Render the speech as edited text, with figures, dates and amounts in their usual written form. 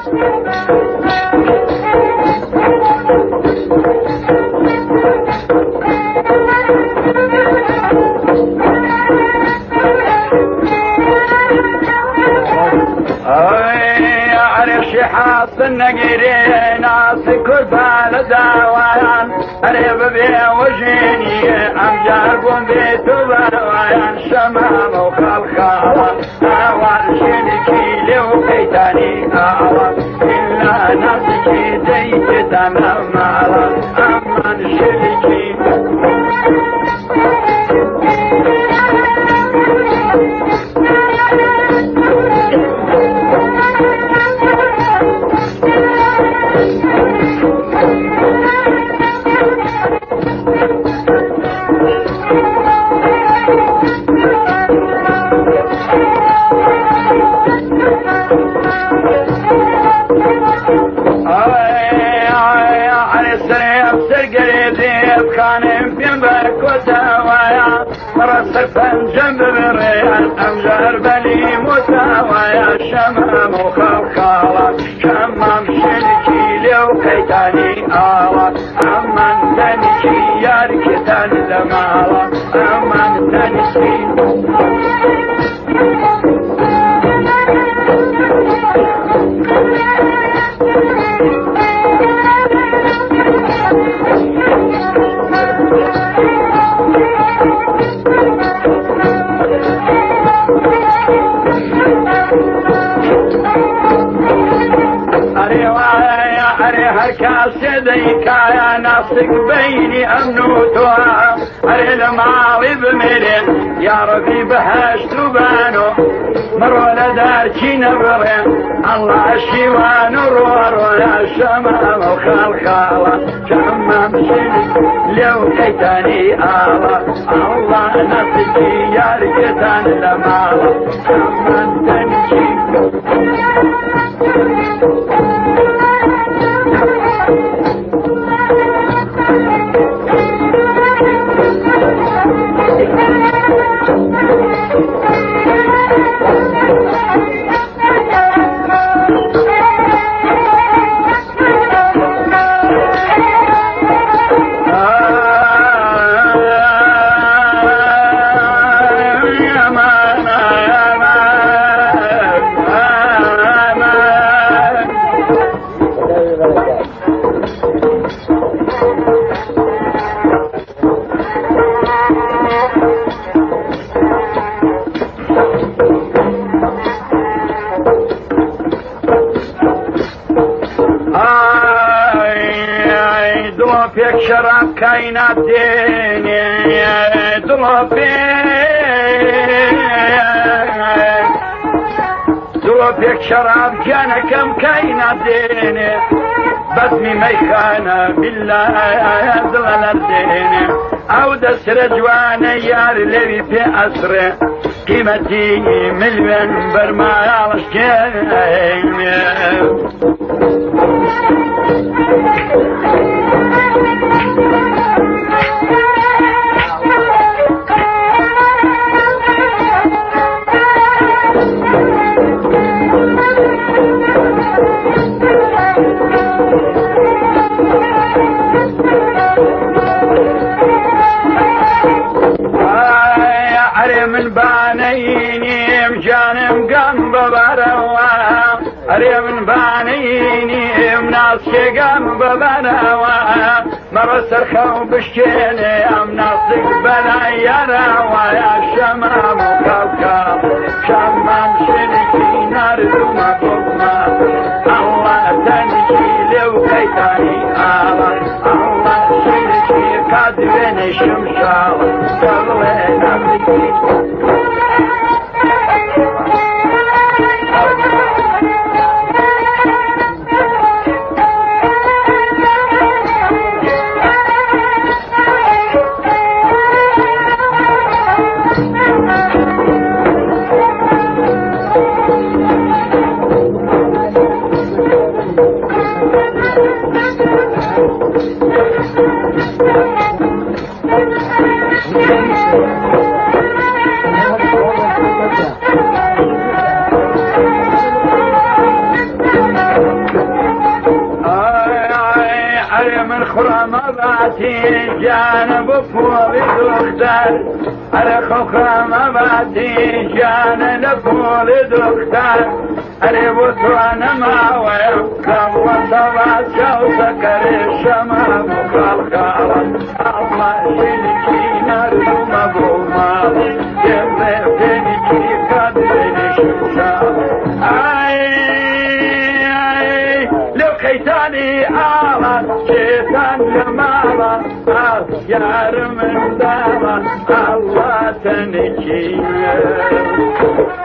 حاط النقيرين ناس كربال داوان قريب بي وجيني أمجاركم بيتوبا ويان شمام وخلخالة أوان شنكي لو كيتاني آلا إلا ناسكي ديت تمام مالا أمان شنكي جنب الريان أمجار بلي متاويا شمام وخلخالة شمام شنكي لو كيتاني آلا أمان تنكي ياركتان لمالا أمان تنكي كاسديك يا ناصق بيني أمنوتها أري الماضي بملين يا ربي بهاش تبانو مرولة داركي نبرين الله الشيوان الرور يا شمام وخالخالة شمام شنك لو كيتاني آلا الله نصيكي يا ركتان لمالا شمام تنجي فيك شراب كاينات ديني فيك شراب كان كم كاينات ديني بسمي ميخانة بالله ظلال الديني او دسر جواني يار لبي في أسره قيمتي مليون برما يالشكين من بانيني مجانم قم ببروا أري من بانيني مناسك قم ببروا مرسر خو بشكيني مناسك بلا يروا يا شمام وكوكب شمام شنكي نردو مبقما الله تنكي لو كيتاني آلا الله شنكي قدرين الشمشال قبلين أمريكي من خرامەباتی گیانە بۆ پۆڵی دختەر ئەرە خەو خرامەباتی گیانە لە پۆڵی دختەر ئەرێ بۆ تۆ نەماوەیە کەم وەسەڵات چاوسەکەرێ شەمە بۆ خاڵخاڵە ئەڵماشێنێکی نەردومە بۆ ماڵێ دێڵێ پێنێکی کات بێنێشی لەو قەیتانی ئاڵە شێتان لە ماڵە یارم منداڵە ئاڵاتەنێکی